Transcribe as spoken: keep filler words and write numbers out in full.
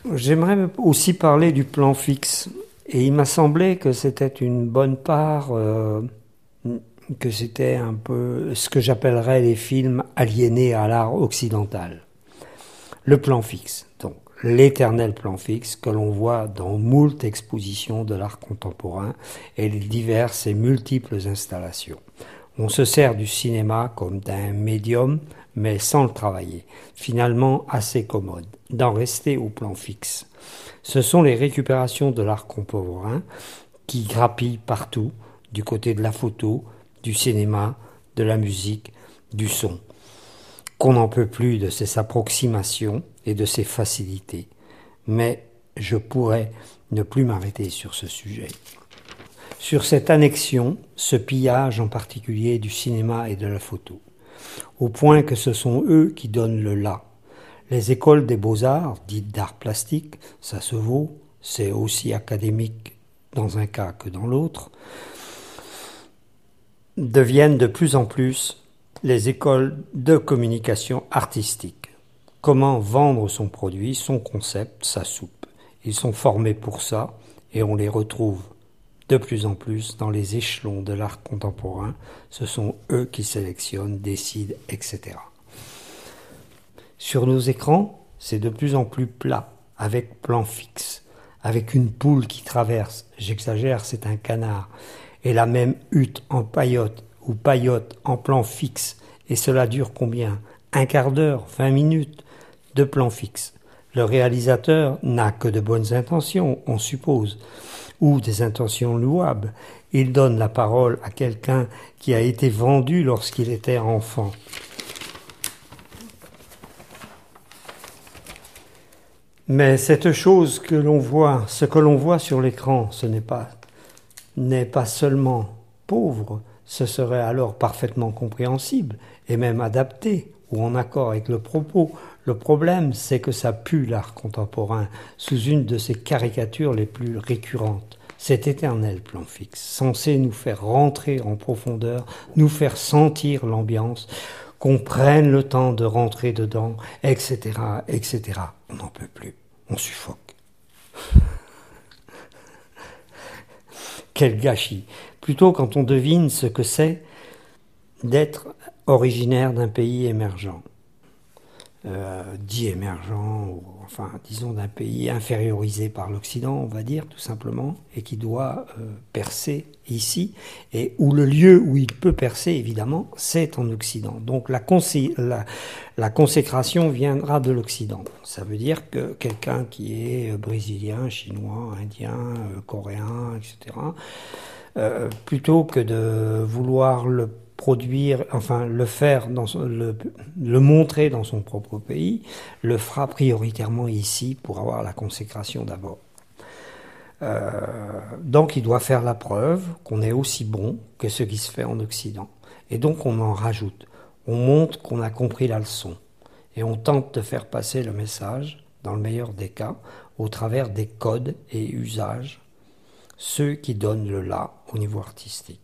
J'aimerais aussi parler du plan fixe. Et il m'a semblé que c'était une bonne part, euh, que c'était un peu ce que j'appellerais les films aliénés à l'art occidental. Le plan fixe, donc l'éternel plan fixe que l'on voit dans moult expositions de l'art contemporain et les diverses et multiples installations. On se sert du cinéma comme d'un médium, mais sans le travailler, finalement assez commode, d'en rester au plan fixe. Ce sont les récupérations de l'art contemporain qui grappillent partout, du côté de la photo, du cinéma, de la musique, du son. Qu'on n'en peut plus de ces approximations et de ces facilités. Mais je pourrais ne plus m'arrêter sur ce sujet. Sur cette annexion, ce pillage en particulier du cinéma et de la photo, au point que ce sont eux qui donnent le là. Les écoles des beaux-arts, dites d'art plastique, ça se vaut, c'est aussi académique dans un cas que dans l'autre, deviennent de plus en plus les écoles de communication artistique. Comment vendre son produit, son concept, sa soupe. Ils sont formés pour ça et on les retrouve de plus en plus dans les échelons de l'art contemporain. Ce sont eux qui sélectionnent, décident, et cetera. Sur nos écrans, c'est de plus en plus plat, avec plan fixe, avec une poule qui traverse, j'exagère, c'est un canard, et la même hutte en paillote ou paillote en plan fixe, et cela dure combien? Un quart d'heure, vingt minutes de plan fixe. Le réalisateur n'a que de bonnes intentions, on suppose, ou des intentions louables. Il donne la parole à quelqu'un qui a été vendu lorsqu'il était enfant. Mais cette chose que l'on voit, ce que l'on voit sur l'écran, ce n'est pas, n'est pas seulement pauvre, ce serait alors parfaitement compréhensible et même adapté ou en accord avec le propos. Le problème, c'est que ça pue l'art contemporain sous une de ses caricatures les plus récurrentes. Cet éternel plan fixe, censé nous faire rentrer en profondeur, nous faire sentir l'ambiance, qu'on prenne le temps de rentrer dedans, et cetera, et cetera. On n'en peut plus, on suffoque. Quel gâchis! Plutôt quand on devine ce que c'est d'être originaire d'un pays émergent. Euh, dit émergent, ou enfin disons d'un pays infériorisé par l'Occident, on va dire tout simplement, et qui doit euh, percer ici, et où le lieu où il peut percer évidemment, c'est en Occident. Donc la, consé- la, la consécration viendra de l'Occident. Ça veut dire que quelqu'un qui est brésilien, chinois, indien, euh, coréen, et cetera, euh, plutôt que de vouloir le produire, enfin le faire, dans son, le, le montrer dans son propre pays, le fera prioritairement ici pour avoir la consécration d'abord. Euh, donc il doit faire la preuve qu'on est aussi bon que ce qui se fait en Occident. Et donc on en rajoute. On montre qu'on a compris la leçon. Et on tente de faire passer le message, dans le meilleur des cas, au travers des codes et usages, ceux qui donnent le là au niveau artistique.